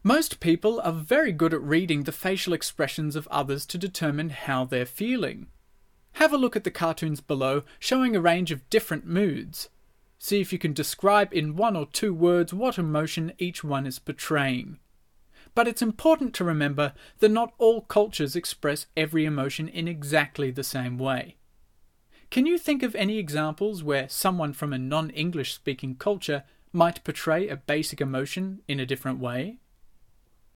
Most people are very good at reading the facial expressions of others to determine how they're feeling. Have a look at the cartoons below, showing a range of different moods. See if you can describe in 1 or 2 words what emotion each one is portraying. But it's important to remember that not all cultures express every emotion in exactly the same way. Can you think of any examples where someone from a non-English speaking culture might portray a basic emotion in a different way?